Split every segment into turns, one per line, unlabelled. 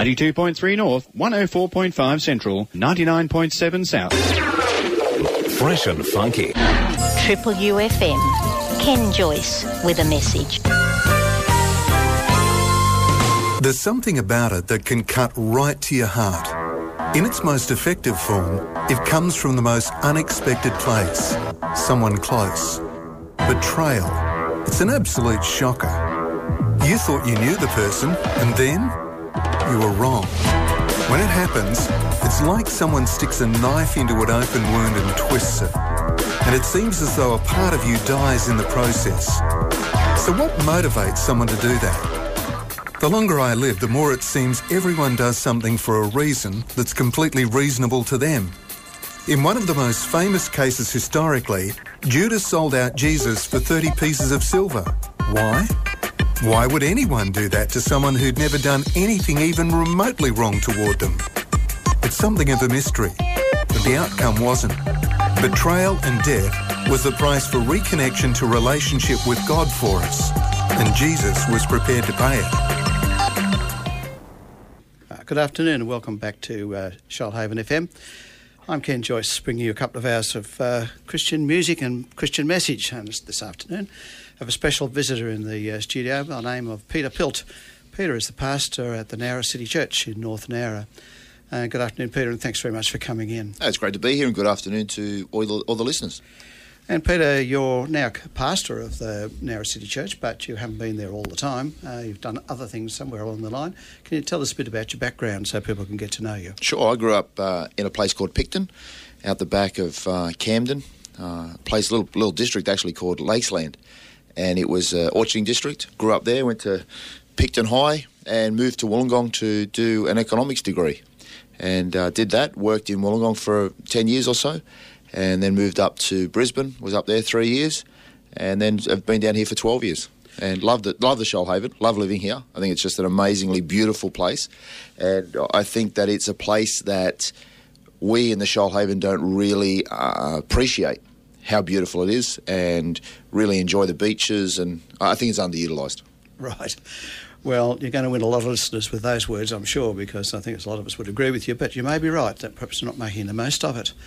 92.3 North, 104.5 Central, 99.7 South.
Fresh and funky.
Triple UFM. Ken Joyce with a message.
There's something about it that can cut right to your heart. In its most effective form, it comes from the most unexpected place. Someone close. Betrayal. It's an absolute shocker. You thought you knew the person, and then you were wrong. When it happens, it's like someone sticks a knife into an open wound and twists it. And it seems as though a part of you dies in the process. So what motivates someone to do that? The longer I live, the more it seems everyone does something for a reason that's completely reasonable to them. In one of the most famous cases historically, Judas sold out Jesus for 30 pieces of silver. Why? Why would anyone do that to someone who'd never done anything even remotely wrong toward them? It's something of a mystery, but the outcome wasn't. Betrayal and death was the price for reconnection to relationship with God for us, and Jesus was prepared to pay it.
Good afternoon and welcome back to Shoalhaven FM. I'm Ken Joyce, bringing you a couple of hours of Christian music and Christian message. And this afternoon I have a special visitor in the studio by the name of Peter Pilt. Peter is the pastor at the Nowra City Church in North Nowra. Good afternoon, Peter, and thanks very much for coming in.
It's great to be here, and good afternoon to all the listeners.
And Peter, you're now pastor of the Nowra City Church, but you haven't been there all the time. You've done other things somewhere along the line. Can you tell us a bit about your background so people can get to know you?
Sure. I grew up in a place called Picton, out the back of Camden, place, little district actually called Lakesland, and it was Orcharding District. Grew up there, went to Picton High, and moved to Wollongong to do an economics degree, and did that. Worked in Wollongong for 10 years or so. And then moved up to Brisbane, was up there 3 years, and then I've been down here for 12 years. And love the Shoalhaven, love living here. I think it's just an amazingly beautiful place. And I think that it's a place that we in the Shoalhaven don't really appreciate how beautiful it is and really enjoy the beaches, and I think it's underutilised.
Right. Well, you're going to win a lot of listeners with those words, I'm sure, because I think a lot of us would agree with you, but you may be right that perhaps you're not making the most of it.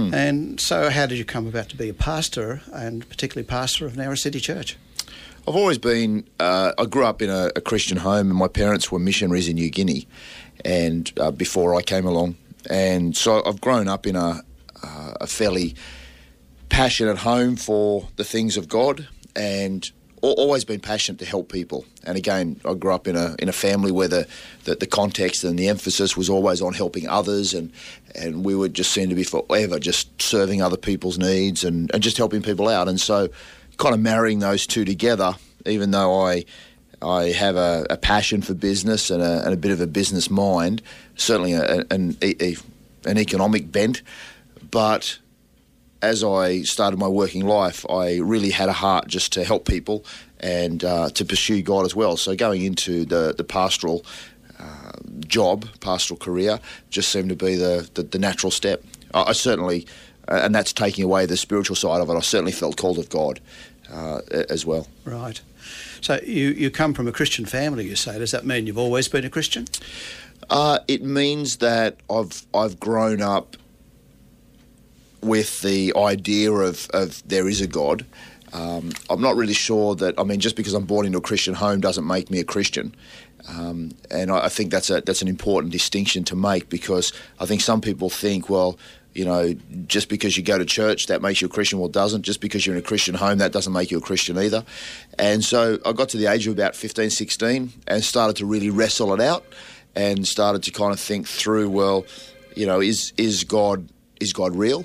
And so how did you come about to be a pastor, and particularly pastor of Nowra City Church?
I've always been, I grew up in a Christian home, and my parents were missionaries in New Guinea, and before I came along. And so I've grown up in a fairly passionate home for the things of God, and always been passionate to help people. And again, I grew up in a family where the context and the emphasis was always on helping others, and we would just seem to be forever just serving other people's needs and just helping people out. And so kind of marrying those two together, even though I have a passion for business and a bit of a business mind, certainly an economic bent, but as I started my working life, I really had a heart just to help people and to pursue God as well. So going into the pastoral pastoral career, just seemed to be the natural step. I certainly, and that's taking away the spiritual side of it, I certainly felt called of God as well.
Right. So you come from a Christian family, you say. Does that mean you've always been a Christian?
It means that I've grown up with the idea of there is a God. I'm not really sure that, just because I'm born into a Christian home doesn't make me a Christian. And I think that's an important distinction to make, because I think some people think, well, just because you go to church, that makes you a Christian. Well, it doesn't. Just because you're in a Christian home, that doesn't make you a Christian either. And so I got to the age of about 15, 16 and started to really wrestle it out and started to kind of think through, well, is God real?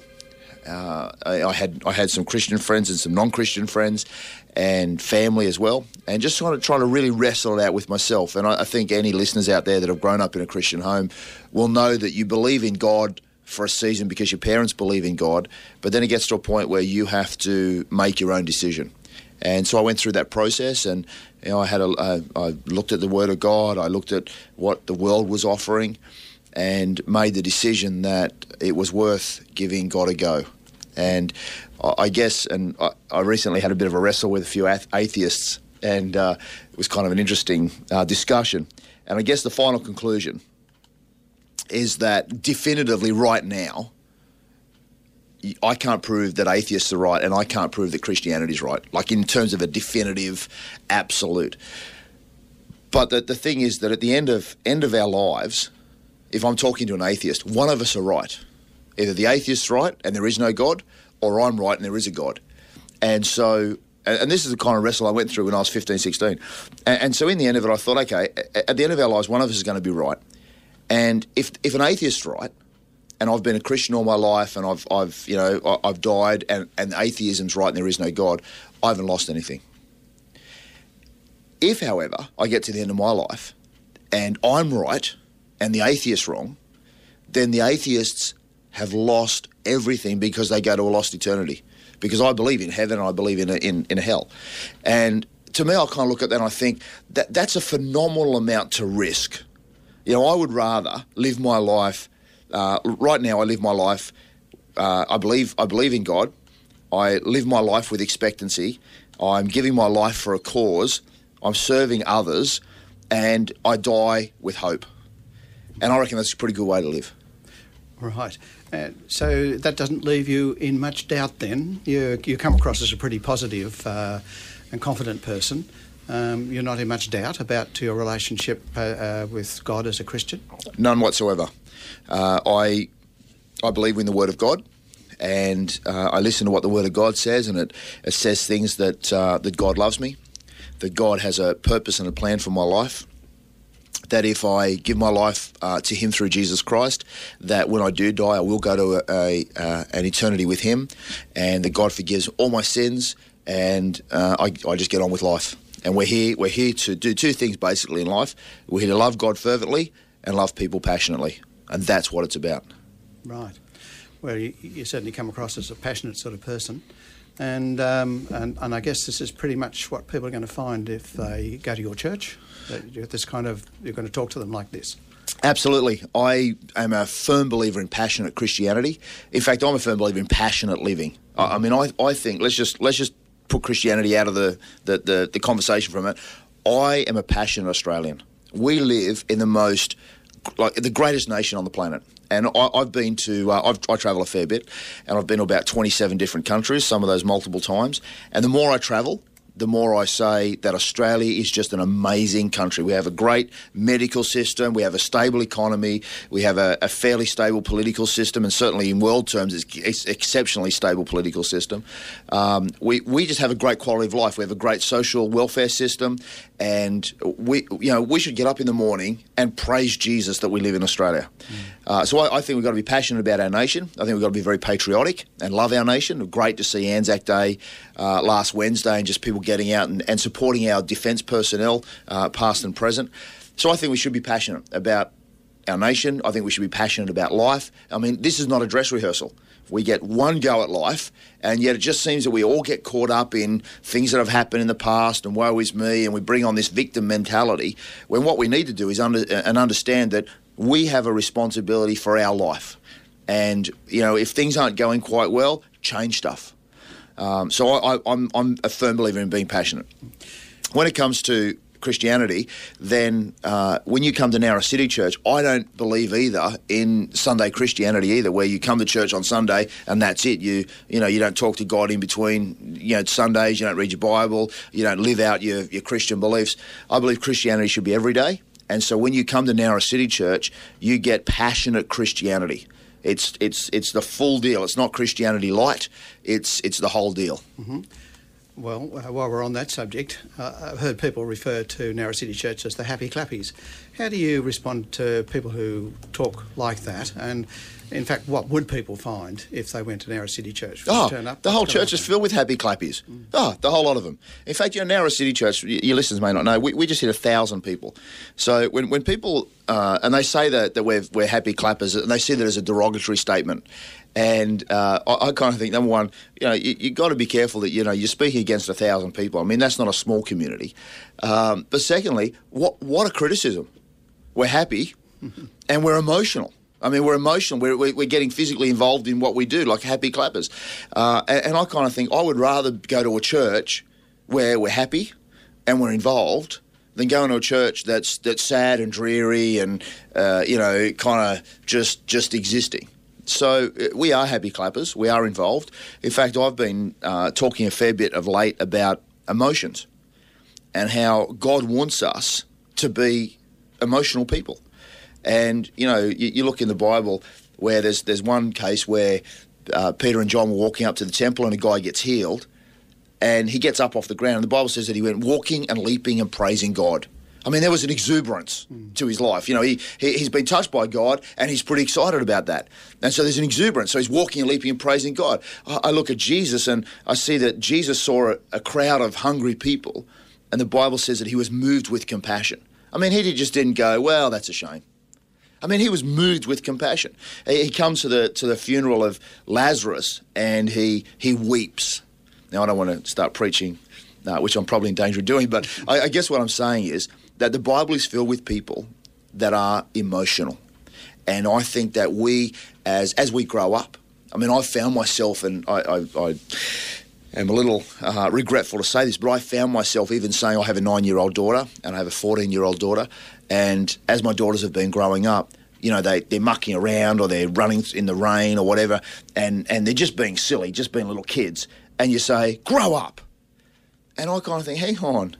I had some Christian friends and some non-Christian friends and family as well, and just kind of trying to really wrestle it out with myself. And I think any listeners out there that have grown up in a Christian home will know that you believe in God for a season because your parents believe in God, but then it gets to a point where you have to make your own decision. And so I went through that process, and I looked at the Word of God, I looked at what the world was offering, and made the decision that it was worth giving God a go. And I guess, and I recently had a bit of a wrestle with a few atheists, and it was kind of an interesting discussion. And I guess the final conclusion is that definitively right now, I can't prove that atheists are right and I can't prove that Christianity is right, like in terms of a definitive absolute. But the thing is that at the end of our lives, if I'm talking to an atheist, one of us are right. Either the atheist's right and there is no God, or I'm right and there is a God. And so, and this is the kind of wrestle I went through when I was 15, 16. And so in the end of it, I thought, okay, at the end of our lives, one of us is going to be right. And if an atheist's right, and I've been a Christian all my life, and I've died, and atheism's right and there is no God, I haven't lost anything. If, however, I get to the end of my life and I'm right and the atheist's wrong, then the atheists have lost everything because they go to a lost eternity. Because I believe in heaven and I believe in hell. And to me, I kind of look at that and I think that's a phenomenal amount to risk. You know, I would rather live my life, right now I live my life, I believe in God, I live my life with expectancy, I'm giving my life for a cause, I'm serving others, and I die with hope. And I reckon that's a pretty good way to live.
Right. So that doesn't leave you in much doubt then. You come across as a pretty positive and confident person. You're not in much doubt about your relationship with God as a Christian?
None whatsoever. I believe in the Word of God, and I listen to what the Word of God says, and it says things that God loves me, that God has a purpose and a plan for my life, that if I give my life to Him through Jesus Christ, that when I do die, I will go to an eternity with Him, and that God forgives all my sins, and I just get on with life. And we're here to do two things basically in life. We're here to love God fervently and love people passionately, and that's what it's about.
Right. Well, you certainly come across as a passionate sort of person, and I guess this is pretty much what people are going to find if they go to your church. You're going to talk to them like this.
Absolutely. I am a firm believer in passionate Christianity. In fact, I'm a firm believer in passionate living. I mean, I think let's just put Christianity out of the conversation for a minute. I am a passionate Australian. We live in the greatest nation on the planet. And I've been to, I travel a fair bit, and I've been to about 27 different countries, some of those multiple times. And the more I travel, the more I say that Australia is just an amazing country. We have a great medical system, we have a stable economy, we have a fairly stable political system, and certainly in world terms it's exceptionally stable political system. We just have a great quality of life. We have a great social welfare system, and we should get up in the morning and praise Jesus that we live in Australia. So I think we've got to be passionate about our nation. I think we've got to be very patriotic and love our nation. Great to see Anzac Day last Wednesday and just people getting out and supporting our defence personnel, past and present. So I think we should be passionate about our nation. I think we should be passionate about life. I mean, this is not a dress rehearsal. We get one go at life, and yet it just seems that we all get caught up in things that have happened in the past and woe is me, and we bring on this victim mentality, when what we need to do is understand that we have a responsibility for our life. And, if things aren't going quite well, change stuff. So I'm a firm believer in being passionate. When it comes to Christianity, then when you come to Nowra City Church, I don't believe either in Sunday Christianity either, where you come to church on Sunday and that's it. You don't talk to God in between Sundays, you don't read your Bible, you don't live out your Christian beliefs. I believe Christianity should be every day. And so when you come to Nowra City Church, you get passionate Christianity. It's the full deal. It's not Christianity light. It's the whole deal.
Mm-hmm. Well, while we're on that subject, I've heard people refer to Nowra City Church as the Happy Clappies. How do you respond to people who talk like that? And in fact, what would people find if they went to Nowra City Church?
Turn up, the whole church is filled with happy clappies. The whole lot of them. In fact, Nowra City Church, your listeners may not know, we just hit 1,000 people. So when people, and they say that we're happy clappers, and they see that as a derogatory statement. And I kind of think, number one, you've got to be careful that, you're speaking against 1,000 people. I mean, that's not a small community. But secondly, what a criticism. We're happy and we're emotional. I mean, we're emotional. We're getting physically involved in what we do, like happy clappers. And I kind of think I would rather go to a church where we're happy and we're involved than going to a church that's sad and dreary and kind of just existing. So we are happy clappers. We are involved. In fact, I've been talking a fair bit of late about emotions and how God wants us to be emotional people. And, you look in the Bible where there's one case where Peter and John were walking up to the temple and a guy gets healed and he gets up off the ground. And the Bible says that he went walking and leaping and praising God. I mean, there was an exuberance to his life. He's been touched by God and he's pretty excited about that. And so there's an exuberance. So he's walking and leaping and praising God. I look at Jesus and I see that Jesus saw a crowd of hungry people and the Bible says that he was moved with compassion. I mean, he just didn't go, well, that's a shame. I mean, he was moved with compassion. He comes to the funeral of Lazarus and he weeps. Now, I don't want to start preaching, which I'm probably in danger of doing, but I guess what I'm saying is that the Bible is filled with people that are emotional. And I think that we, as we grow up, I mean, I've found myself, and I am a little regretful to say this, but I found myself even saying I have a 9-year-old daughter and I have a 14-year-old daughter. And as my daughters have been growing up, they're mucking around or they're running in the rain or whatever, and they're just being silly, just being little kids. And you say, grow up. And I kind of think, hang on.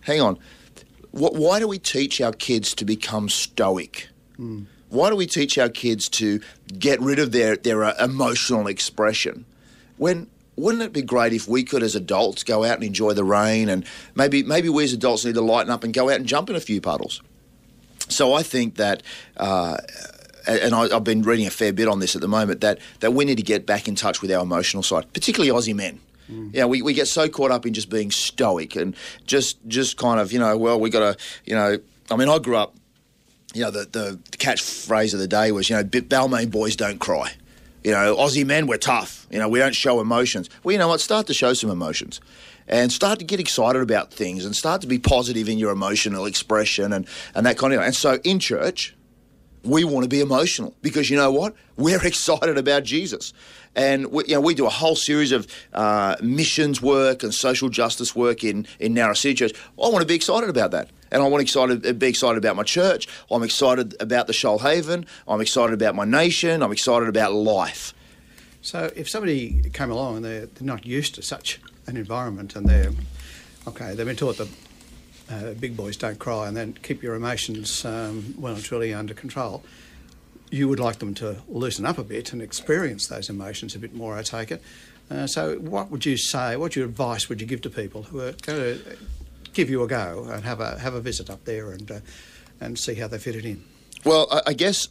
Why do we teach our kids to become stoic? Why do we teach our kids to get rid of their emotional expression? Wouldn't it be great if we could, as adults, go out and enjoy the rain, and maybe we as adults need to lighten up and go out and jump in a few puddles? So I think that, and I've been reading a fair bit on this at the moment, that we need to get back in touch with our emotional side, particularly Aussie men. We get so caught up in just being stoic and just kind of, we got to, I mean, I grew up, the catchphrase of the day was, Balmain boys don't cry. Aussie men, we're tough. We don't show emotions. Well, you know what? Start to show some emotions and start to get excited about things and start to be positive in your emotional expression and that kind of thing. And so in church, we want to be emotional because you know what? We're excited about Jesus. And we do a whole series of missions work and social justice work in Narra City Church. I want to be excited about that. And I want to be excited about my church. I'm excited about the Shoalhaven. I'm excited about my nation. I'm excited about life.
So if somebody came along and they're not used to such an environment and they've been taught that big boys don't cry and then keep your emotions well and truly under control, you would like them to loosen up a bit and experience those emotions a bit more, I take it. So what would you say, what advice would you give to people who are going to give you a go and have a visit up there and see how they fit it in?
Well, I guess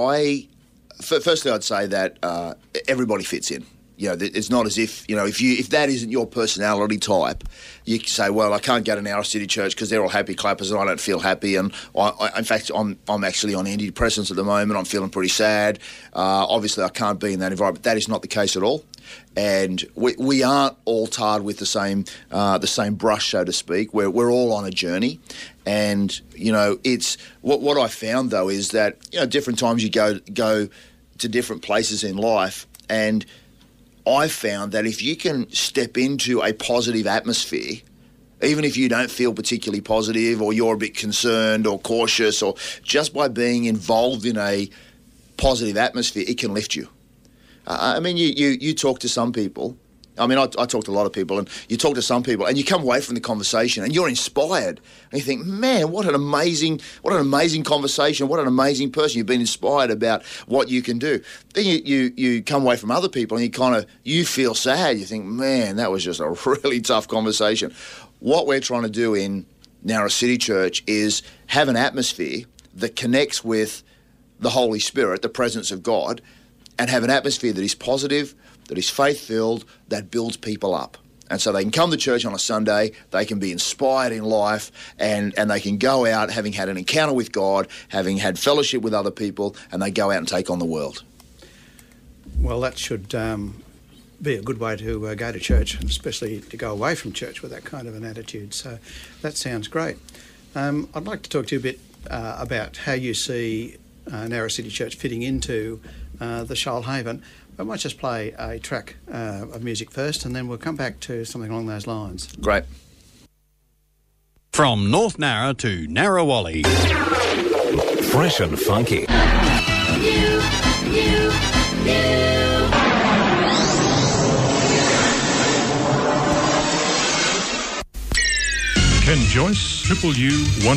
firstly I'd say that everybody fits in. It's not as if, if that isn't your personality type, you say, well, I can't go to Narra City Church because they're all happy clappers and I don't feel happy. And in fact, I'm actually on antidepressants at the moment. I'm feeling pretty sad. Obviously, I can't be in that environment. That is not the case at all. And we aren't all tarred with the same brush, so to speak. We're all on a journey. And, it's what I found, though, is that, different times you go to different places in life, and I've found that if you can step into a positive atmosphere, even if you don't feel particularly positive or you're a bit concerned or cautious, or just by being involved in a positive atmosphere, it can lift you. I mean, you talk to some people. I mean, I talk to a lot of people, and you talk to some people, and you come away from the conversation, and you're inspired, and you think, man, what an amazing conversation, what an amazing person. You've been inspired about what you can do. Then you come away from other people, and you feel sad. You think, man, that was just a really tough conversation. What we're trying to do in Narra City Church is have an atmosphere that connects with the Holy Spirit, the presence of God, and have an atmosphere that is positive, that is faith-filled, that builds people up. And so they can come to church on a Sunday, they can be inspired in life, and they can go out having had an encounter with God, having had fellowship with other people, and they go out and take on the world.
Well, that should be a good way to go to church, and especially to go away from church with that kind of an attitude. So that sounds great. I'd like to talk to you a bit about how you see Narra City Church fitting into the Shoalhaven. I might just play a track of music first, and then we'll come back to something along those lines.
Great.
From North Narra to Narrawali.
Fresh and funky.
Ken Joyce, Triple U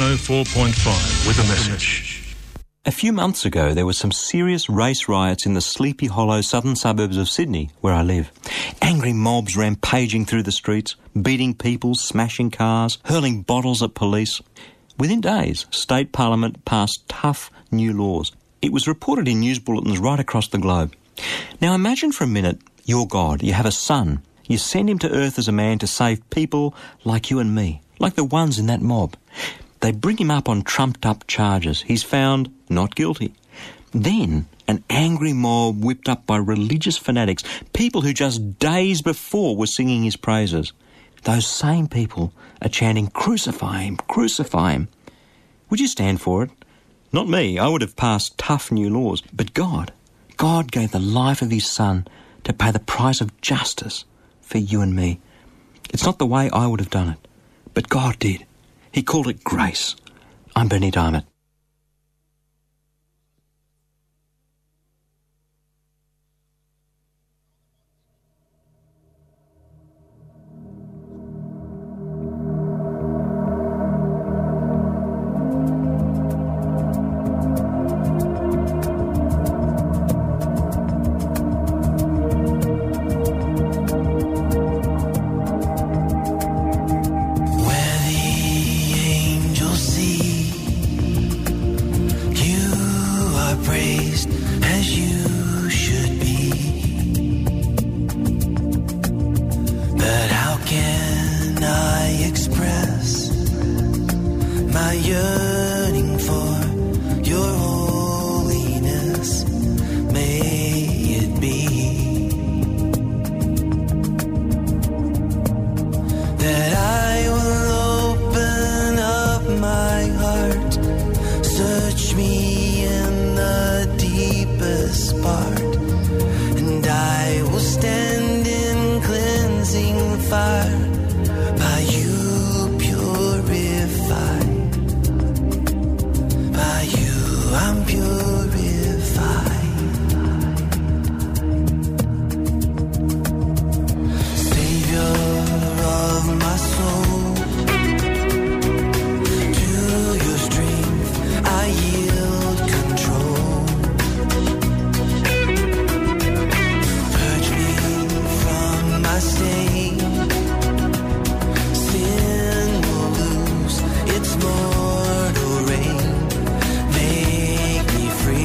104.5 with a message.
A few months ago, there were some serious race riots in the Sleepy Hollow southern suburbs of Sydney, where I live. Angry mobs rampaging through the streets, beating people, smashing cars, hurling bottles at police. Within days, State Parliament passed tough new laws. It was reported in news bulletins right across the globe. Now imagine for a minute, you're God, you have a son. You send him to earth as a man to save people like you and me, like the ones in that mob. They bring him up on trumped-up charges. He's found not guilty. Then an angry mob whipped up by religious fanatics, people who just days before were singing his praises. Those same people are chanting, "Crucify him, crucify him." Would you stand for it? Not me. I would have passed tough new laws. But God gave the life of his son to pay the price of justice for you and me. It's not the way I would have done it, but God did. He called it grace. I'm Benny Diamond.
It's mortal rain, make me free.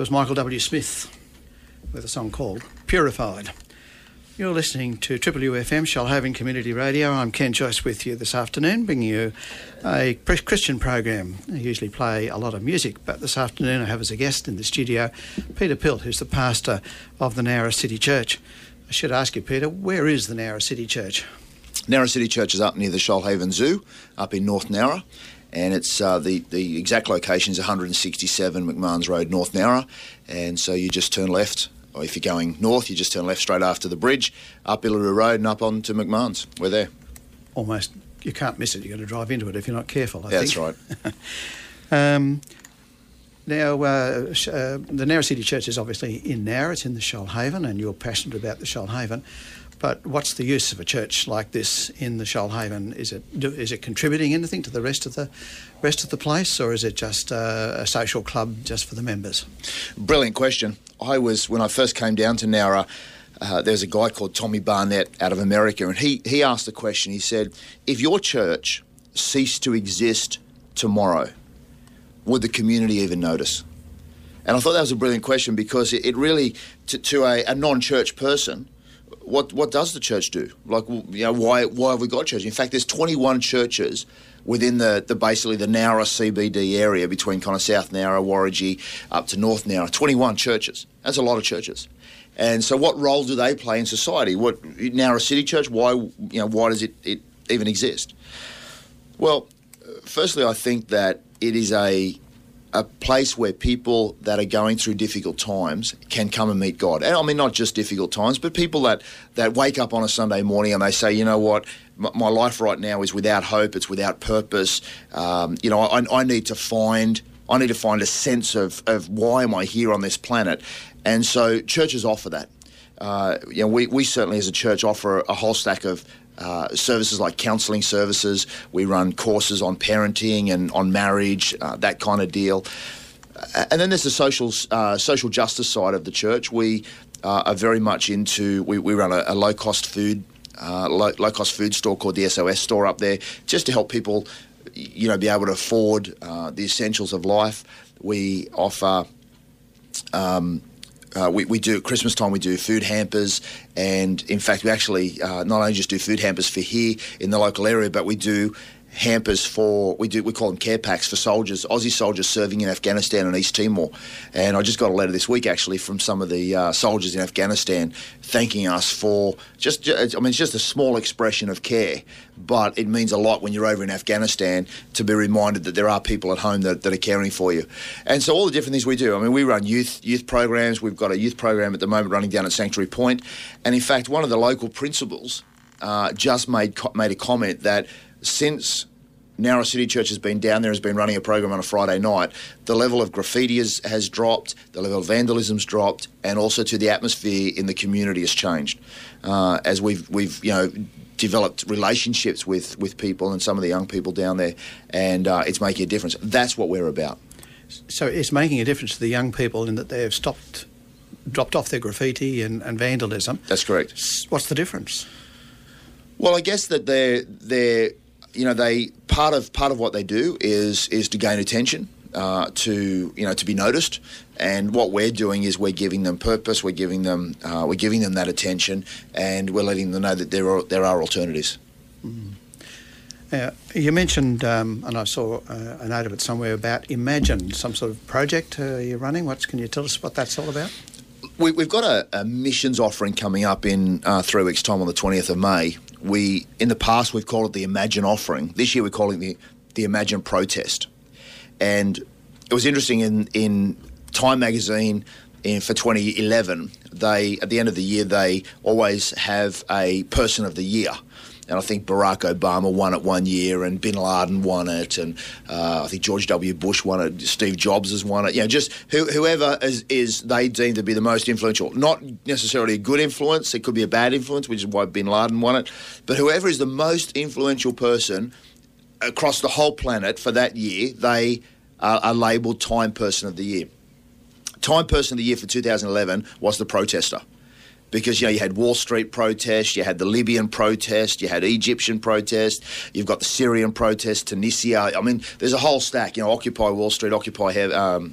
was Michael W. Smith with a song called Purified. You're listening to Triple UFM, Shoalhaven Community Radio. I'm Ken Joyce with you this afternoon, bringing you a Christian program. I usually play a lot of music, but this afternoon I have as a guest in the studio Peter Pilt, who's the pastor of the Nowra City Church. I should ask you, Peter, where is the Nowra City Church?
Nowra City Church is up near the Shoalhaven Zoo, up in North Nowra, and it's the exact location is 167 McMahon's Road, North Nowra, and so you just turn left. Or if you're going north, you just turn left straight after the bridge, up Illaroo Road and up onto McMahon's. We're there.
Almost, you can't miss it. You've got to drive into it if you're not careful, I
think.
That's
right.
Now, the Nowra City Church is obviously in Nowra. It's in the Shoalhaven, and you're passionate about the Shoalhaven. But what's the use of a church like this in the Shoalhaven? Is it contributing anything to the rest of the place, or is it just a social club just for the members?
Brilliant question. When I first came down to Nowra, there's a guy called Tommy Barnett out of America, and he asked the question. He said, if your church ceased to exist tomorrow, would the community even notice? And I thought that was a brilliant question, because it really, to a non-church person, what does the church do? Like, you know, why have we got churches? In fact, there's 21 churches within the basically the Nowra CBD area, between kind of South Nowra, Warragee, up to North Nowra. 21 churches. That's a lot of churches. And so, what role do they play in society? What Nowra City Church? Why does it even exist? Well, firstly, I think that it is a place where people that are going through difficult times can come and meet God. And I mean, not just difficult times, but people that wake up on a Sunday morning and they say, you know what, my life right now is without hope, it's without purpose. I need to find a sense of why am I here on this planet. And so churches offer that. We certainly as a church offer a whole stack of services like counselling services. We run courses on parenting and on marriage, that kind of deal. And then there's the social justice side of the church. We are very much into. We run a low cost food store called the SOS store up there, just to help people, be able to afford the essentials of life. We offer. We do at Christmas time. We do food hampers, and in fact, we actually not only just do food hampers for here in the local area, but we do hampers we call them care packs for soldiers, Aussie soldiers serving in Afghanistan and East Timor. And I just got a letter this week actually from some of the soldiers in Afghanistan thanking us for it's just a small expression of care, but it means a lot when you're over in Afghanistan to be reminded that there are people at home that are caring for you. And so all the different things we do. I mean, we run youth programs. We've got a youth program at the moment running down at Sanctuary Point. And in fact, one of the local principals just made a comment that since Nowra City Church has been down there, has been running a program on a Friday night, the level of graffiti has dropped, the level of vandalism's dropped, and also to the atmosphere in the community has changed. As we've developed relationships with people and some of the young people down there, and it's making a difference. That's what we're about.
So it's making a difference to the young people in that they have dropped off their graffiti and vandalism.
That's correct.
What's the difference?
Well, I guess that they part of what they do is to gain attention, to be noticed, and what we're doing is we're giving them purpose, we're giving them that attention, and we're letting them know that there are alternatives.
Mm-hmm. You mentioned, and I saw a note of it somewhere about Imagine, some sort of project you're running. Can you tell us what that's all about?
We've got a missions offering coming up in 3 weeks' time on the 20th of May. In the past, we've called it the Imagine Offering. This year, we're calling it the Imagine Protest. And it was interesting in Time magazine for 2011, at the end of the year, they always have a Person of the Year. And I think Barack Obama won it one year, and Bin Laden won it, and I think George W. Bush won it, Steve Jobs has won it. Just whoever is they deem to be the most influential. Not necessarily a good influence, it could be a bad influence, which is why Bin Laden won it. But whoever is the most influential person across the whole planet for that year, they are labelled Time Person of the Year. Time Person of the Year for 2011 was the protester. Because, you had Wall Street protest, you had the Libyan protest, you had Egyptian protest, you've got the Syrian protest, Tunisia. I mean, there's a whole stack, Occupy Wall Street, Occupy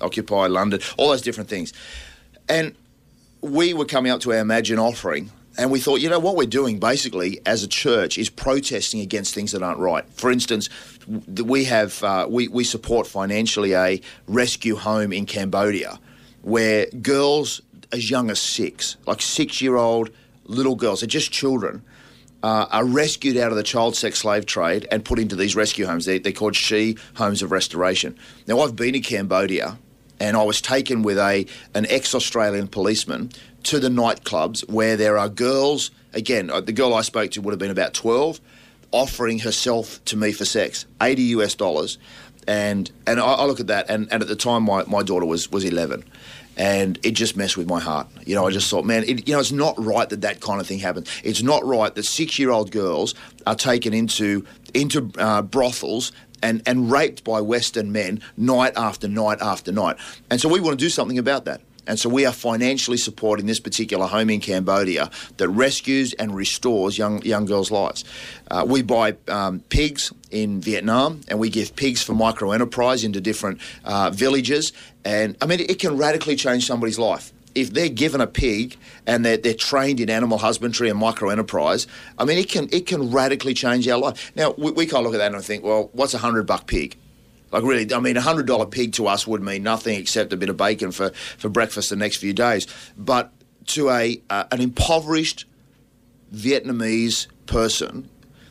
Occupy London, all those different things. And we were coming up to our Imagine offering, and we thought, what we're doing basically as a church is protesting against things that aren't right. For instance, we have we support financially a rescue home in Cambodia where girls as young as 6, like 6-year-old little girls, they're just children, are rescued out of the child sex slave trade and put into these rescue homes. They're called She Homes of Restoration. Now, I've been to Cambodia, and I was taken with an ex-Australian policeman to the nightclubs where there are girls, again, the girl I spoke to would have been about 12, offering herself to me for sex, $80. And I look at that, and at the time my daughter was 11. And it just messed with my heart. I just thought, man, it's not right that kind of thing happens. It's not right that 6-year-old girls are taken into brothels and raped by Western men night after night after night. And so we want to do something about that. And so we are financially supporting this particular home in Cambodia that rescues and restores young girls' lives. We buy pigs in Vietnam, and we give pigs for micro-enterprise into different villages. And, it can radically change somebody's life. If they're given a pig and they're trained in animal husbandry and micro-enterprise, it can radically change our life. Now, we can't look at that and think, well, what's $100 pig? Like, really, $100 pig to us would mean nothing except a bit of bacon for breakfast the next few days. But to an impoverished Vietnamese person,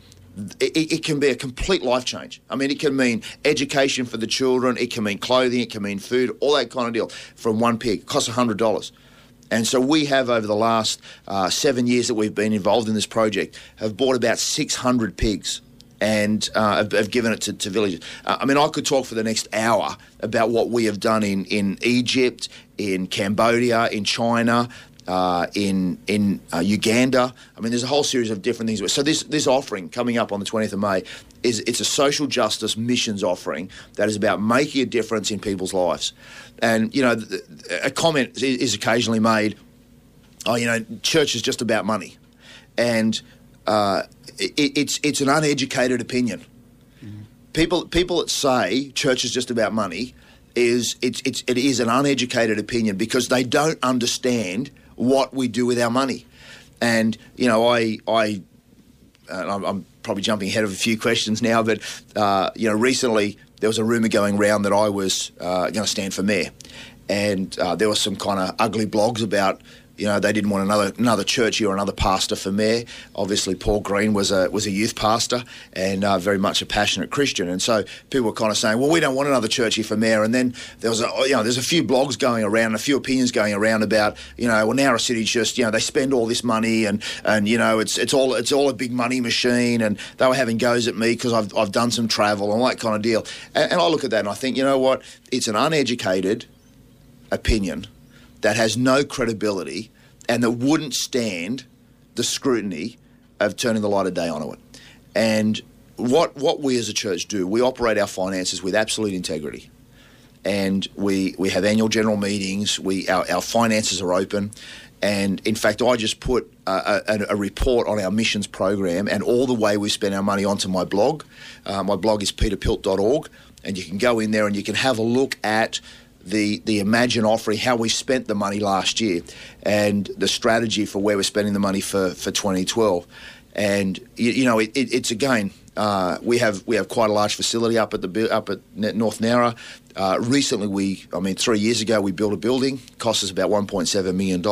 it can be a complete life change. It can mean education for the children, it can mean clothing, it can mean food, all that kind of deal from one pig. It costs $100. And so we have, over the last 7 years that we've been involved in this project, have bought about 600 pigs and have given it to villages. I could talk for the next hour about what we have done in Egypt, in Cambodia, in China, in Uganda. There's a whole series of different things. So this offering coming up on the 20th of May it's a social justice missions offering that is about making a difference in people's lives. And a comment is occasionally made, church is just about money, and it's an uneducated opinion. Mm-hmm. People that say church is just about money it is an uneducated opinion because they don't understand what we do with our money. And I'm probably jumping ahead of a few questions now, but recently there was a rumour going around that I was going to stand for mayor, and there were some kind of ugly blogs about they didn't want another churchy or another pastor for mayor. Obviously, Paul Green was a youth pastor and very much a passionate Christian, and so people were kind of saying, "Well, we don't want another churchy for mayor." And then there's a few blogs going around, a few opinions going around about Nowra City just they spend all this money and it's all a big money machine, and they were having goes at me because I've done some travel and all that kind of deal. And I look at that and I think, what? It's an uneducated opinion that has no credibility and that wouldn't stand the scrutiny of turning the light of day onto it. And what we as a church do, we operate our finances with absolute integrity. And we have annual general meetings, our finances are open. And in fact, I just put a report on our missions program and all the way we spend our money onto my blog. My blog is peterpilt.org, and you can go in there and you can have a look at the Imagine offering, how we spent the money last year, and the strategy for where we're spending the money for 2012. And it's again, we have quite a large facility up at North Nowra. Recently, 3 years ago, we built a building. Cost us about $1.7 million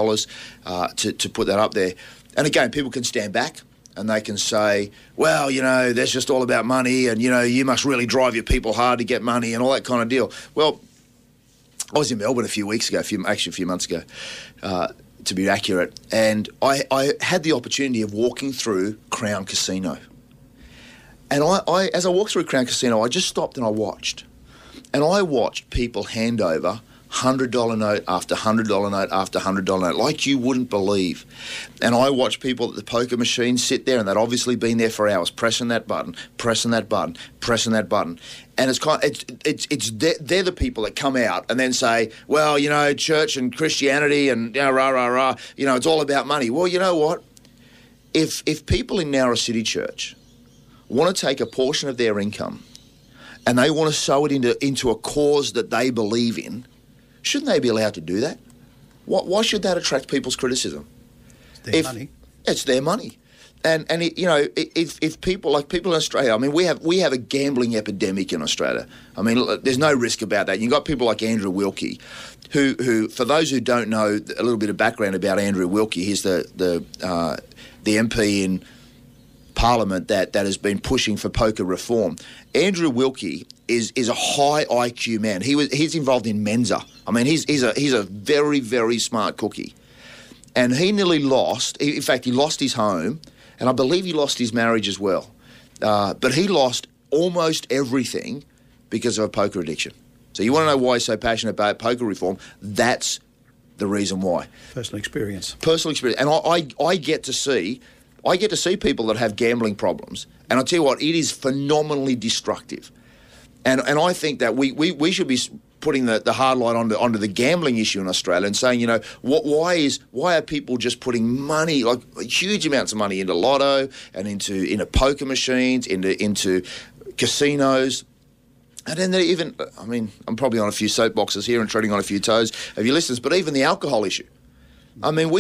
to put that up there. And again, people can stand back and they can say, well, that's just all about money, and you must really drive your people hard to get money and all that kind of deal. Well, I was in Melbourne a few weeks ago, a few months ago, to be accurate, and I had the opportunity of walking through Crown Casino. And I as I walked through Crown Casino, I just stopped and I watched. And I watched people hand over $100 note after $100 note after $100 note, like you wouldn't believe. And I watched people at the poker machine sit there, and they'd obviously been there for hours, pressing that button, pressing that button, pressing that button. And they're the people that come out and then say, well, church and Christianity and rah rah rah, it's all about money. Well, you know what? If people in Nowra City Church want to take a portion of their income and they want to sow it into a cause that they believe in, Shouldn't they be allowed to do that? Why should that attract people's criticism?
It's their money.
It's their money. And if people in Australia, I mean, we have a gambling epidemic in Australia. I mean, there's no risk about that. You've got people like Andrew Wilkie, who for those who don't know a little bit of background about Andrew Wilkie, he's the MP in Parliament that has been pushing for poker reform. Andrew Wilkie is a high IQ man. He's involved in Mensa. I mean, he's a very, very smart cookie, and he nearly lost. In fact, he lost his home. And I believe he lost his marriage as well. But he lost almost everything because of a poker addiction. So you want to know why he's so passionate about poker reform? That's the reason why.
Personal experience.
And I get to see people that have gambling problems. And I'll tell you what, it is phenomenally destructive. And I think that we should be putting the hard light onto the gambling issue in Australia and saying, why are people just putting money, like huge amounts of money, into lotto and into poker machines, into casinos, and then even, I mean, I'm probably on a few soapboxes here and treading on a few toes of your listeners, but even the alcohol issue. I mean,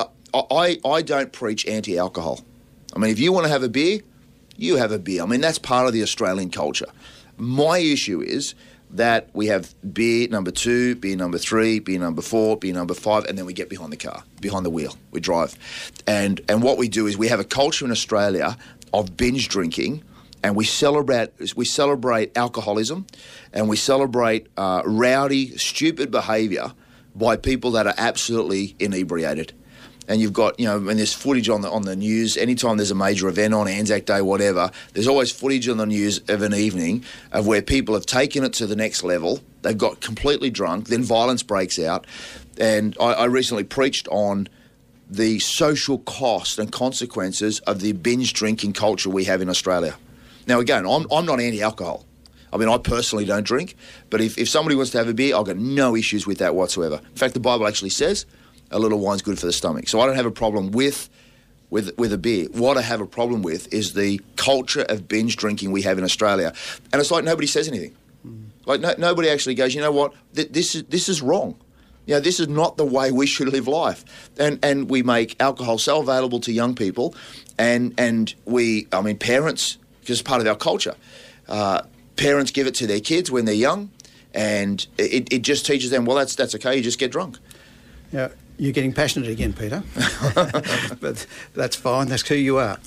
I don't preach anti-alcohol. I mean, if you want to have a beer, you have a beer. I mean, that's part of the Australian culture. My issue is that we have beer number 2, beer number 3, beer number 4, beer number 5, and then we get behind the wheel. We drive. And what we do is we have a culture in Australia of binge drinking, and we celebrate alcoholism, and we celebrate rowdy, stupid behaviour by people that are absolutely inebriated. And you've got, and there's footage on the news. Anytime there's a major event on Anzac Day, whatever, there's always footage on the news of an evening of where people have taken it to the next level. They've got completely drunk, then violence breaks out. And I recently preached on the social cost and consequences of the binge drinking culture we have in Australia. Now, again, I'm not anti-alcohol. I mean, I personally don't drink, but if somebody wants to have a beer, I've got no issues with that whatsoever. In fact, the Bible actually says a little wine's good for the stomach. So I don't have a problem with a beer. What I have a problem with is the culture of binge drinking we have in Australia. And it's like nobody says anything. Like nobody actually goes, you know what, this is wrong. This is not the way we should live life. And we make alcohol so available to young people, and parents, because it's part of our culture, parents give it to their kids when they're young, and it just teaches them, well, that's okay, you just get drunk.
Yeah. You're getting passionate again, Peter, but that's fine. That's who you are.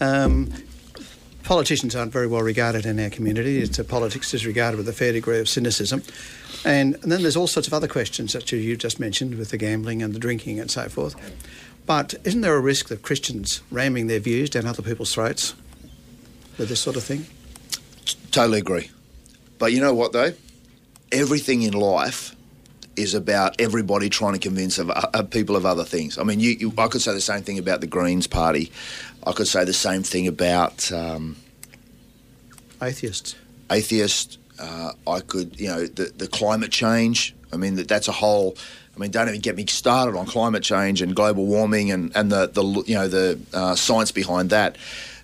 Politicians aren't very well regarded in our community. Politics is regarded with a fair degree of cynicism. And then there's all sorts of other questions that you just mentioned with the gambling and the drinking and so forth. But isn't there a risk of Christians ramming their views down other people's throats with this sort of thing?
Totally agree. But you know what, though? Everything in life is about everybody trying to convince people of other things. I mean, I could say the same thing about the Greens Party. I could say the same thing about
atheists.
I could, the climate change. I mean, that's a whole. I mean, don't even get me started on climate change and global warming and the science behind that.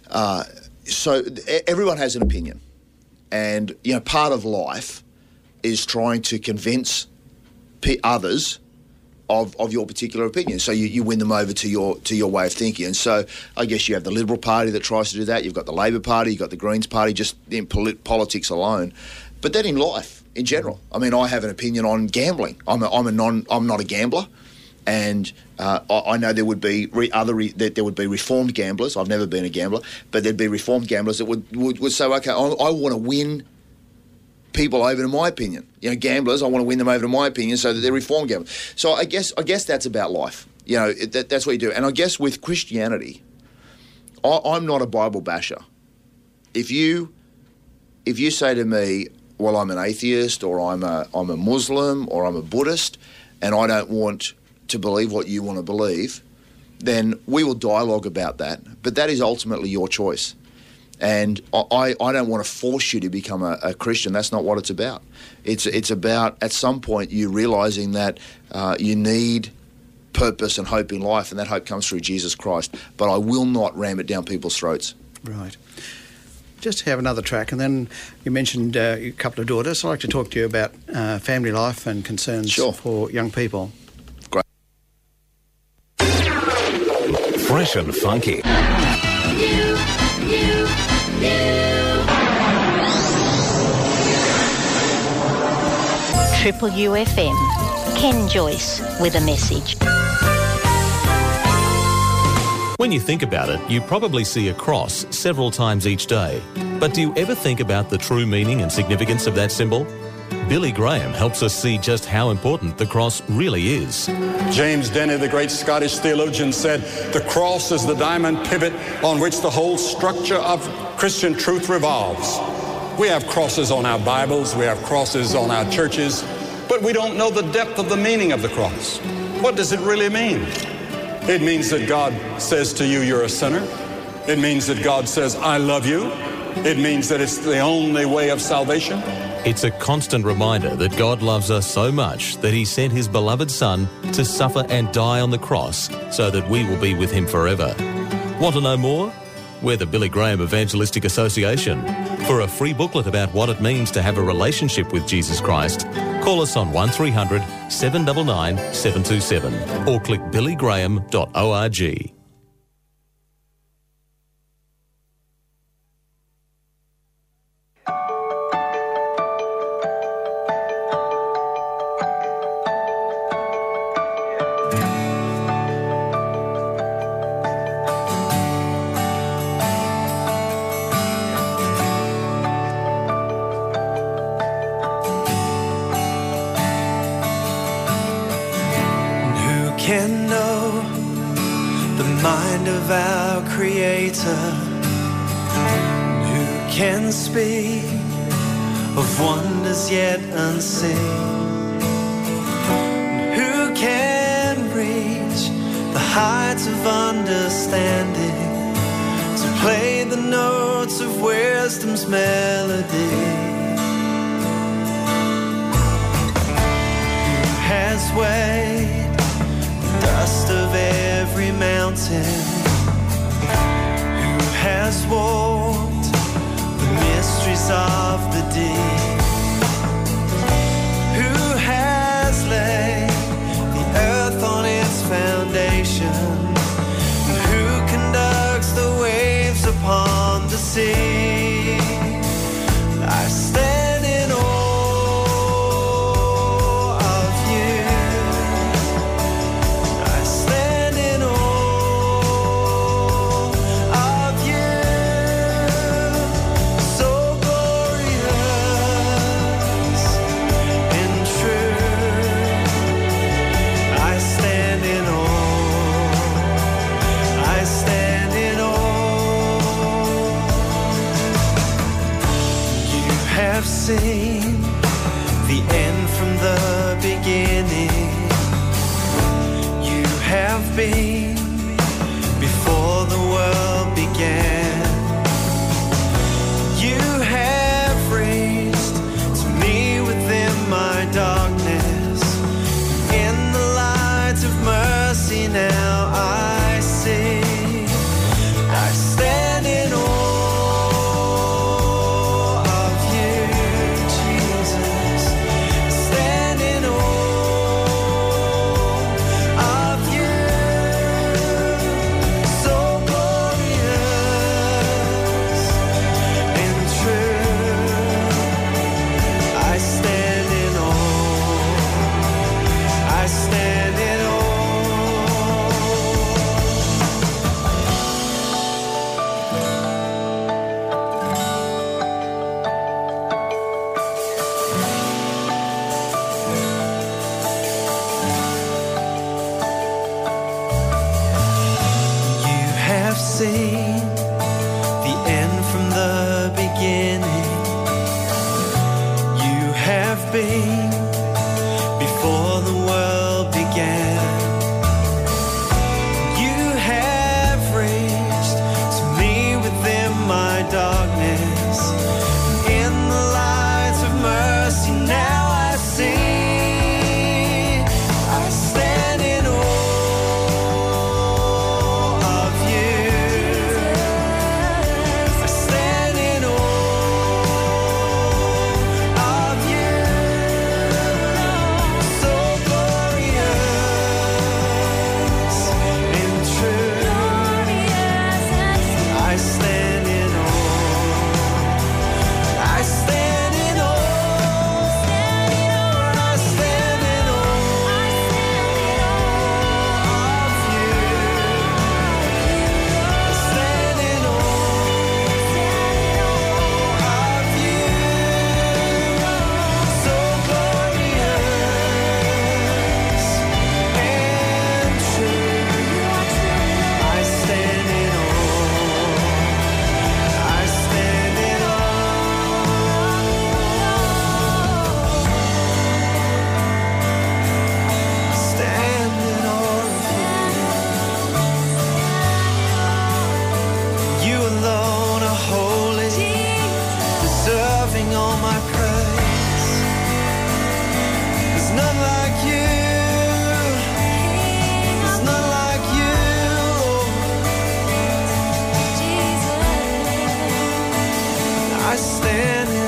So everyone has an opinion, and part of life is trying to convince others of your particular opinion. So you win them over to your way of thinking. And so I guess you have the Liberal Party that tries to do that. You've got the Labor Party, you've got the Greens Party, just in politics alone. But then in life, in general, I mean, I have an opinion on gambling. I'm not a gambler, and I know there would be there would be reformed gamblers. I've never been a gambler, but there'd be reformed gamblers that would say, okay, I want to win people over to my opinion. Gamblers, I want to win them over to my opinion so that they're reformed gamblers. So I guess that's about life. That's what you do. And I guess with Christianity, I'm not a Bible basher. If you say to me, well, I'm an atheist, or I'm a Muslim, or I'm a Buddhist, and I don't want to believe what you want to believe, then we will dialogue about that. But that is ultimately your choice. And I don't want to force you to become a Christian. That's not what it's about. It's about, at some point, you realising that you need purpose and hope in life, and that hope comes through Jesus Christ. But I will not ram it down people's throats.
Right. just have another track, and then you mentioned a couple of daughters. I'd like to talk to you about family life and concerns for young people.
Great.
Fresh and funky.
Triple UFM. Ken Joyce with a message.
When you think about it, you probably see a cross several times each day. But do you ever think about the true meaning and significance of that symbol? Billy Graham helps us see just how important the cross really is.
James Denney, the great Scottish theologian, said, "The cross is the diamond pivot on which the whole structure of Christian truth revolves." We have crosses on our Bibles, we have crosses on our churches, but we don't know the depth of the meaning of the cross. What does it really mean? It means that God says to you, you're a sinner. It means that God says, I love you. It means that it's the only way of salvation.
It's a constant reminder that God loves us so much that he sent his beloved Son to suffer and die on the cross so that we will be with him forever. Want to know more? We're the Billy Graham Evangelistic Association. For a free booklet about what it means to have a relationship with Jesus Christ, call us on 1300 799 727 or click billygraham.org.
Can know the mind of our Creator, who can speak of wonders yet unseen, who can reach the heights of understanding, to play the notes of wisdom's melody, who has weighed dust of every mountain, who has walked the mysteries of the deep, who has laid the earth on its foundation, and who conducts the waves upon the sea. I stand in awe of you. Seen the end from the beginning. You have been before the world began. You have raised to me within my darkness. In the light of mercy now I see. I stand in awe. Stand in awe. all my praise. There's none like you. There's none like you, Lord. I stand in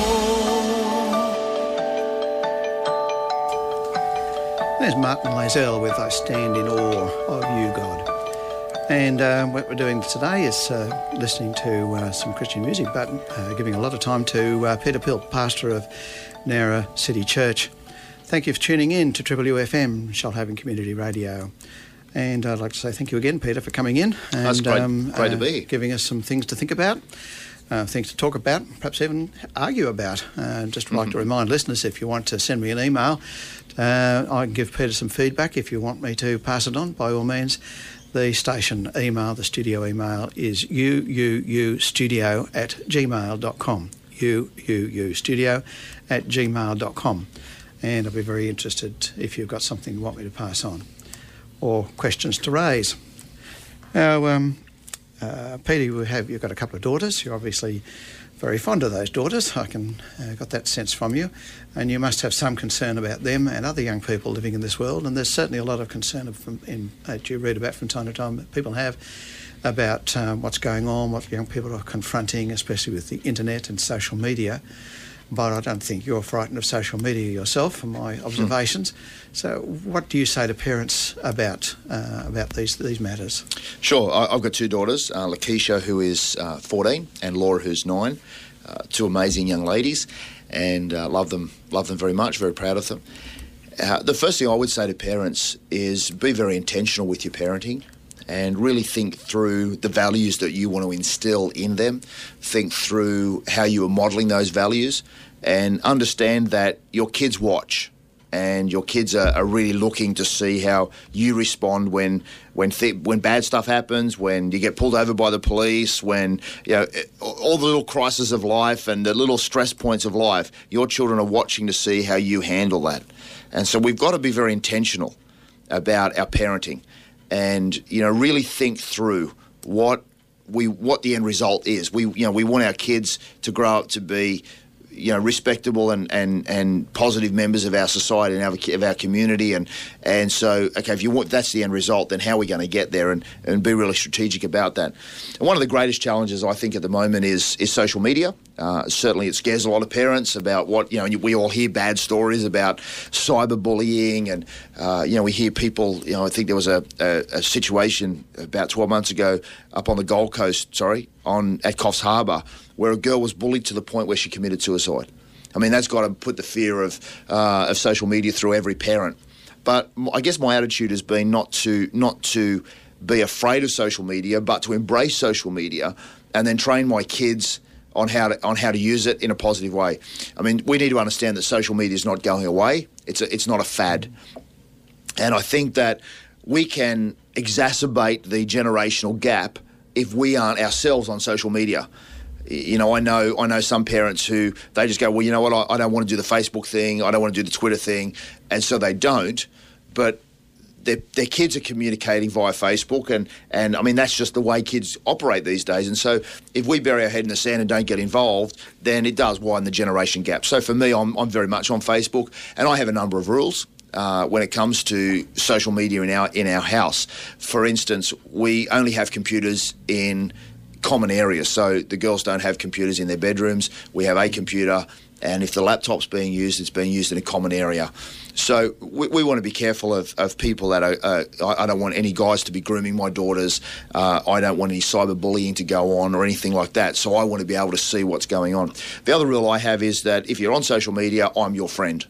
There's Martin Lazelle with I Stand in Awe of You, God. And what we're doing today is listening to some Christian music, but giving a lot of time to Peter Pilt, pastor of Nowra City Church. Thank you for tuning in to Triple UFM, Shoalhaven Community Radio. And I'd like to say thank you again, Peter, for coming in. And,
That's great to be here.
Giving us some things to think about. Things to talk about, perhaps even argue about. Just like to remind listeners, if you want to send me an email, I can give Peter some feedback. If you want me to pass it on, by all means. The station email, the studio email is uustudio@gmail.com. uustudio@gmail.com. And I'll be very interested if you've got something you want me to pass on or questions to raise. Now, Peter, you've got a couple of daughters. You're obviously very fond of those daughters. I got that sense from you. And you must have some concern about them and other young people living in this world. And there's certainly a lot of concern that you read about from time to time that people have about what's going on, what young people are confronting, especially with the internet and social media. But I don't think you're frightened of social media yourself, from my observations. So what do you say to parents about these matters?
Sure. I've got two daughters, Lakeisha, who is 14, and Laura, who's 9. Two amazing young ladies, and love them very much, very proud of them. The first thing I would say to parents is be very intentional with your parenting and really think through the values that you want to instill in them. Think through how you are modelling those values and understand that your kids watch and your kids are really looking to see how you respond when bad stuff happens, when you get pulled over by the police, when all the little crises of life and the little stress points of life. Your children are watching to see how you handle that, and so we've got to be very intentional about our parenting, and really think through what the end result is. We want our kids to grow up to be respectable and positive members of our society and of our community, and so if you want that's the end result, then how are we going to get there and be really strategic about that? And one of the greatest challenges I think at the moment is social media. Certainly it scares a lot of parents about what we all hear bad stories about cyberbullying, and we hear people. I think there was a situation about 12 months ago up on the Gold Coast, at Coffs Harbour, where a girl was bullied to the point where she committed suicide. I mean, that's got to put the fear of social media through every parent. But I guess my attitude has been not to be afraid of social media, but to embrace social media and then train my kids on how to use it in a positive way. I mean, we need to understand that social media is not going away. It's not a fad. And I think that we can exacerbate the generational gap if we aren't ourselves on social media. I know some parents who they just go, well, you know what, I don't want to do the Facebook thing, I don't want to do the Twitter thing, and so they don't. But their kids are communicating via Facebook, and I mean that's just the way kids operate these days. And so if we bury our head in the sand and don't get involved, then it does widen the generation gap. So for me, I'm very much on Facebook, and I have a number of rules when it comes to social media in our house. For instance, we only have computers in common areas, so the girls don't have computers in their bedrooms. We have a computer, and if the laptop's being used, it's being used in a common area. So we want to be careful of people that I don't want any guys to be grooming my daughters. I don't want any cyberbullying to go on or anything like that. So I want to be able to see what's going on. The other rule I have is that if you're on social media, I'm your friend.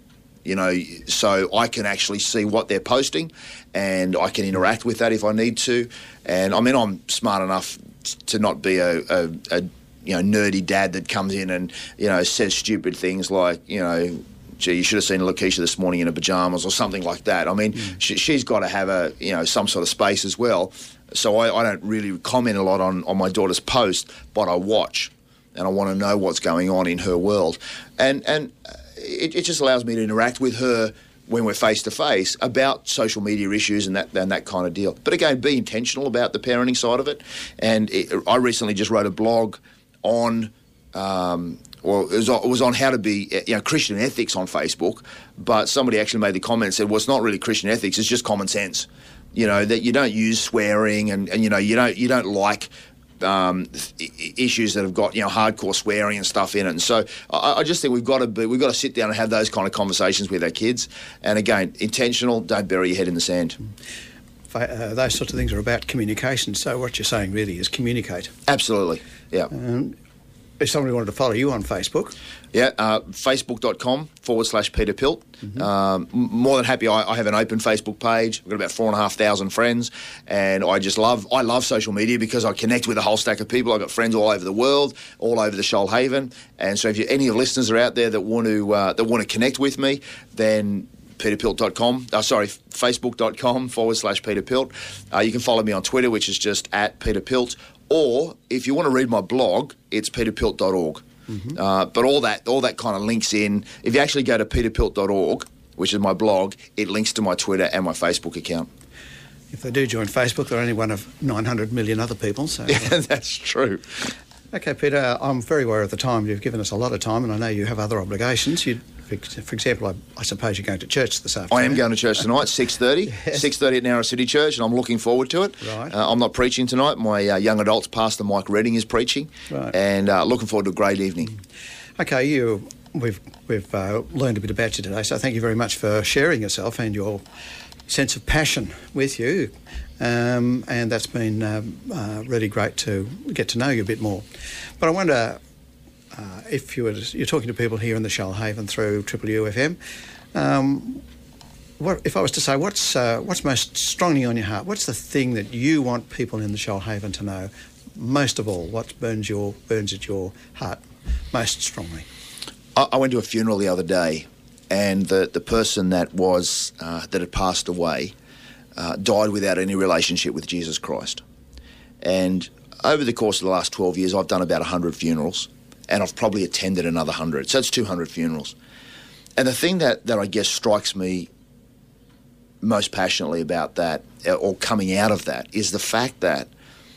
So I can actually see what they're posting, and I can interact with that if I need to. And I mean, I'm smart enough to not be a nerdy dad that comes in and says stupid things like gee, you should have seen Lakeisha this morning in her pajamas or something like that. I mean, she's got to have some sort of space as well. So I don't really comment a lot on my daughter's post, but I watch, and I want to know what's going on in her world, and it just allows me to interact with her when we're face-to-face about social media issues and that kind of deal. But again, be intentional about the parenting side of it. And I recently just wrote a blog on Well, it was on how to be, Christian ethics on Facebook, but somebody actually made the comment and said, well, it's not really Christian ethics, it's just common sense. That you don't use swearing and you don't like issues that have got, hardcore swearing and stuff in it. And so I just think we've got to sit down and have those kind of conversations with our kids. And again, intentional, don't bury your head in the sand.
Those sorts of things are about communication. So what you're saying really is communicate.
Absolutely, yeah.
If somebody wanted to follow you on Facebook...
Yeah, facebook.com/Peter Pilt. More than happy. I have an open Facebook page. I've got about 4,500 friends, and I love social media because I connect with a whole stack of people. I've got friends all over the world, all over the Shoalhaven, and so if any of your listeners are out there that want to connect with me, then facebook.com/Peter Pilt. You can follow me on Twitter, which is just @Peter Pilt. Or if you want to read my blog, it's peterpilt.org. But all that kind of links in. If you actually go to peterpilt.org, which is my blog, it links to my Twitter and my Facebook account.
If they do join Facebook, they're only one of 900 million other people. So
yeah, that's true.
Okay, Peter, I'm very aware of the time. You've given us a lot of time, and I know you have other obligations. For example, I suppose you're going to church this afternoon.
I am going to church tonight, 6:30.
Yes.
6:30 at Narrow City Church, and I'm looking forward to it.
Right.
I'm not preaching tonight. My young adults pastor, Mike Redding, is preaching.
Right.
And looking forward to a great evening.
Okay, we've learned a bit about you today, so thank you very much for sharing yourself and your sense of passion with you. And that's been really great to get to know you a bit more. But I wonder... if you're talking to people here in the Shoalhaven through Triple UFM, if I was to say what's most strongly on your heart, what's the thing that you want people in the Shoalhaven to know most of all? What burns at your heart most strongly?
I went to a funeral the other day, and the person that had passed away died without any relationship with Jesus Christ. And over the course of the last 12 years, I've done about 100 funerals. And I've probably attended another 100. So it's 200 funerals. And the thing that I guess strikes me most passionately about that, or coming out of that, is the fact that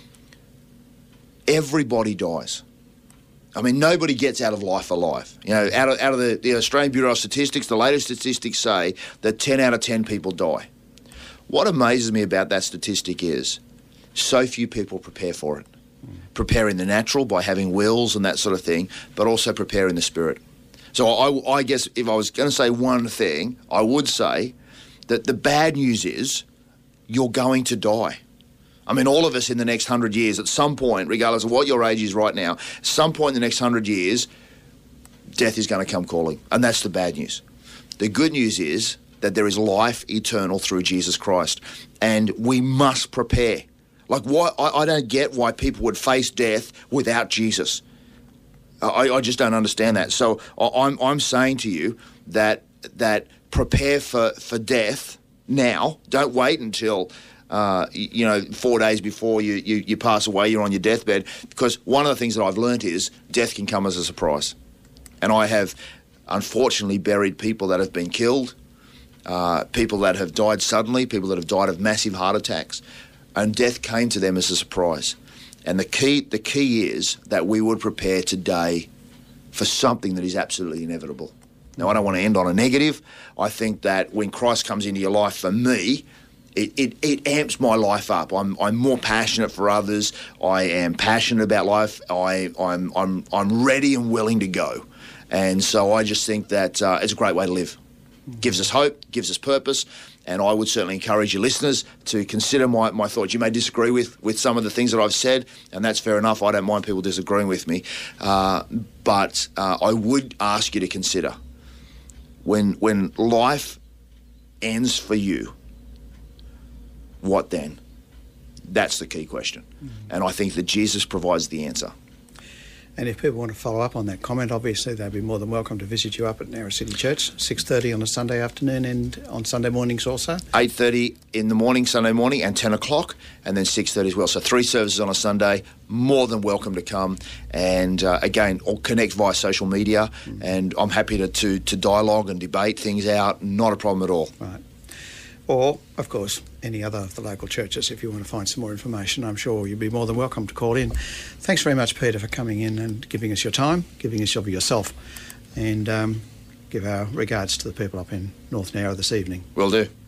everybody dies. I mean, nobody gets out of life alive. Out of the Australian Bureau of Statistics, the latest statistics say that 10 out of 10 people die. What amazes me about that statistic is so few people prepare for it. Prepare in the natural by having wills and that sort of thing, but also prepare in the spirit. So I guess if I was going to say one thing, I would say that the bad news is you're going to die. I mean, all of us in the next 100 years, at some point, regardless of what your age is right now, some point in the next 100 years, death is going to come calling. And that's the bad news. The good news is that there is life eternal through Jesus Christ. And we must prepare. Like, why? I don't get why people would face death without Jesus. I just don't understand that. So I'm saying to you that prepare for death now. Don't wait until 4 days before you pass away, you're on your deathbed. Because one of the things that I've learnt is death can come as a surprise. And I have unfortunately buried people that have been killed, people that have died suddenly, people that have died of massive heart attacks. And death came to them as a surprise. And the key is that we would prepare today for something that is absolutely inevitable. Now, I don't want to end on a negative. I think that when Christ comes into your life, for me, it amps my life up. I'm more passionate for others. I am passionate about life. I'm ready and willing to go. And so I just think that it's a great way to live. Gives us hope, gives us purpose. And I would certainly encourage your listeners to consider my thoughts. You may disagree with some of the things that I've said, and that's fair enough. I don't mind people disagreeing with me. But I would ask you to consider, when life ends for you, what then? That's the key question. And I think that Jesus provides the answer.
And if people want to follow up on that comment, obviously they'd be more than welcome to visit you up at Narrow City Church, 6:30 on a Sunday afternoon and on Sunday mornings also.
8:30 in the morning, Sunday morning, and 10 o'clock, and then 6:30 as well. So 3 services on a Sunday, more than welcome to come. And again, or connect via social media, and I'm happy to dialogue and debate things out, not a problem at all.
Right. or, of course, any other of the local churches. If you want to find some more information, I'm sure you'd be more than welcome to call in. Thanks very much, Peter, for coming in and giving us your time, giving us of yourself, and give our regards to the people up in North Nowra this evening.
Will do.